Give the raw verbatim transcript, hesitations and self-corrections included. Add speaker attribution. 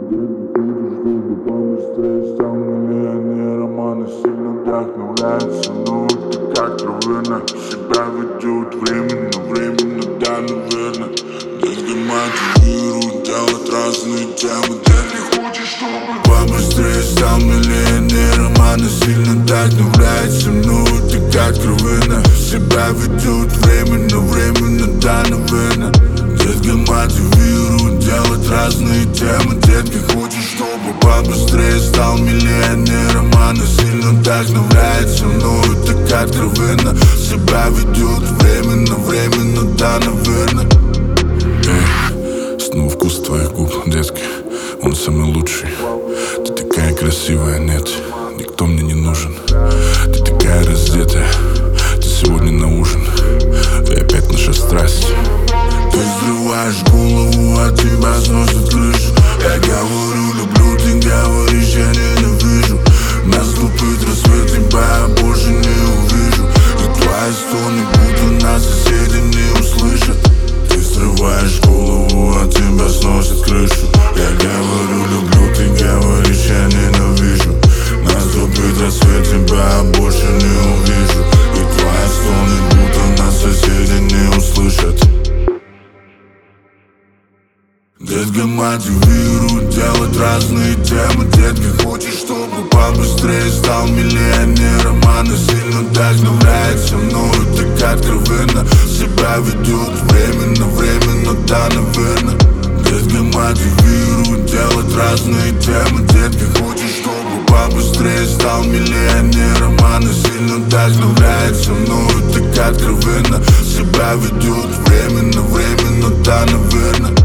Speaker 1: Чтобы побыстрее стал миллионером. Она сильно вдохновляется, но это как травына. Себя ведет временно, временно, да, наверное. Детка мотивирует делать разные темы. Детка хочет, чтобы побыстрее стал миллионером. Она сильно вдохновляется, но это как травына. Себя ведет временно, временно, да, наверное. Детка мотивирует делать разные темы. Детка хочет, чтобы побыстрее стал миллионером. Она сильно вдохновляется, но это как травына. Себя ведет временно, временно, да, наверное.
Speaker 2: Эй, снова вкус твоих губ, детка, он самый лучший. Ты такая красивая, нет, никто мне не нужен. Ты такая раздетая, ты сегодня на ужин. И опять наша страсть.
Speaker 1: Ты взрываешь голову, от тебя сносит крышу. Я говорю, люблю, ты говоришь, я ненавижу. Наступит рассвет, тебя я больше не увижу. И твои стоны, будто нас соседи не услышат. Ты взрываешь голову, от тебя сносит крышу. Я говорю, люблю, ты говоришь, я ненавижу. Наступит рассвет, тебя я больше не увижу. И твои стоны, будто нас соседи не услышат. Детка мотивирует делать разные темы. Детка хочет, чтобы побыстрее стал миллионером. Она сильно вдохновляется, но это как травына. Себя ведет временно, временно, да, наверное. Детка мотивирует делать разные темы. Детка хочет, чтобы побыстрее стал миллионером. Она сильно вдохновляется, но это как травына. Себя ведет временно, временно, да, наверное.